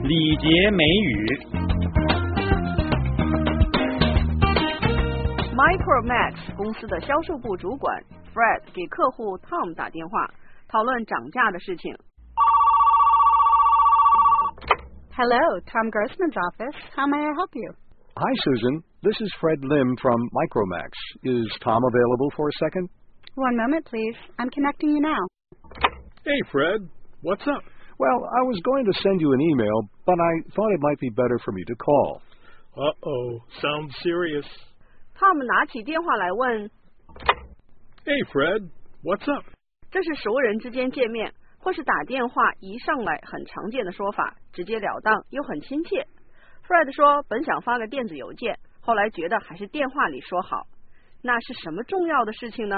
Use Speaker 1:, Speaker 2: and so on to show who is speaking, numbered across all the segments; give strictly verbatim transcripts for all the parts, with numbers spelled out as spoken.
Speaker 1: 礼节美语。
Speaker 2: Micromax 公司的销售部主管 Fred 给客户 Tom 打电话，讨论涨价的事情。
Speaker 3: Hello, Tom Grossman's office. How may I help you?
Speaker 4: Hi, Susan. This is Fred Lim from Micromax. Is Tom available for a second?
Speaker 3: One moment, please. I'm connecting you now.
Speaker 5: Hey, Fred. What's up?
Speaker 4: Well, I was going to send you an email, but I thought it might be better for me to call.
Speaker 5: Uh-oh. Sounds serious.
Speaker 2: Tom 拿起电话来问
Speaker 5: Hey, Fred. What's up?
Speaker 2: 这是熟人之间见面或是打电话一上来很常见的说法，直截了当又很亲切。 Fred 说本想发个电子邮件，后来觉得还是电话里说好。那是什么重要的事情呢？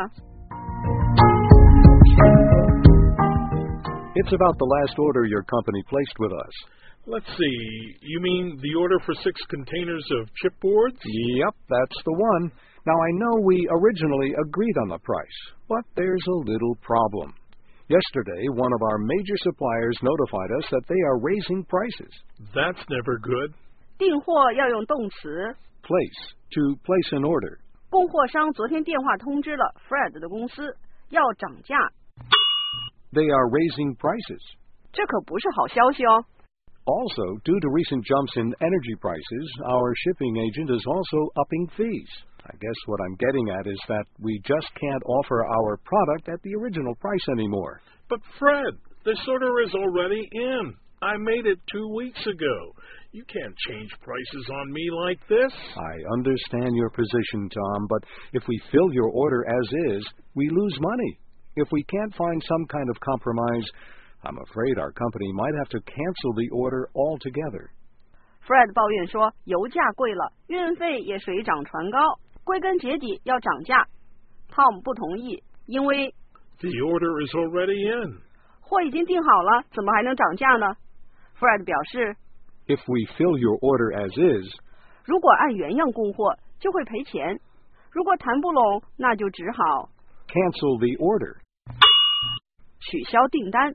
Speaker 4: It's about the last order your company placed with us.
Speaker 5: Let's see. You mean the order for six containers of chipboards?
Speaker 4: Yep, that's the one. Now, I know we originally agreed on the price, but there's a little problem. Yesterday, one of our major suppliers notified us that they are raising prices.
Speaker 5: That's never good.
Speaker 2: 订货要用动词
Speaker 4: Place, to place an order.
Speaker 2: 供货商昨天电话通知了 Fred 的公司要涨价。
Speaker 4: They are raising prices.
Speaker 2: 这可不是好消息哦。
Speaker 4: Also, due to recent jumps in energy prices, our shipping agent is also upping fees. I guess what I'm getting at is that we just can't offer our product at the original price anymore.
Speaker 5: But, Fred, this order is already in. I made it two weeks ago. You can't change prices on me like this.
Speaker 4: I understand your position, Tom, but if we fill your order as is, we lose money. If we can't find some kind of compromise, I'm afraid our company might have to cancel the order altogether.
Speaker 2: Fred 抱怨说油价贵了，运费也水涨船高，归根结底要涨价。 Tom 不同意，因为
Speaker 5: The order is already in.
Speaker 2: 货已经订好了，怎么还能涨价呢？ Fred 表示
Speaker 4: If we fill your order as is,
Speaker 2: 如果按原样供货就会赔钱，如果谈不拢，那就只好
Speaker 4: cancel the order.
Speaker 2: 取消订单。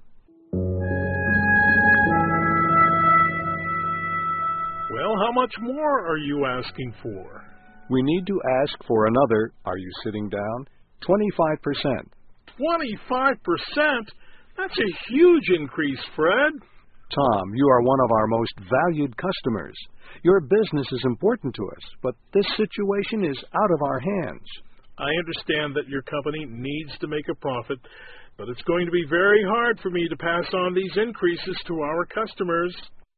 Speaker 5: Well, how much more are you asking for?
Speaker 4: We need to ask for another, are you sitting down, twenty-five percent.
Speaker 5: twenty-five percent? That's a huge increase, Fred.
Speaker 4: Tom, you are one of our most valued customers. Your business is important to us, but this situation is out of our hands.
Speaker 5: I understand that your company needs to make a profit, but it's going to be very hard for me to pass on these increases to our customers.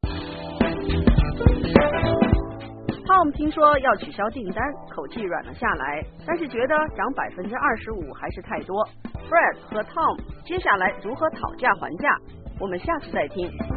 Speaker 2: Tom 听说要取消订单，口气软了下来，但是觉得涨百分之二十五还是太多。Fred 和 Tom 接下来如何讨价还价？我们下次再听。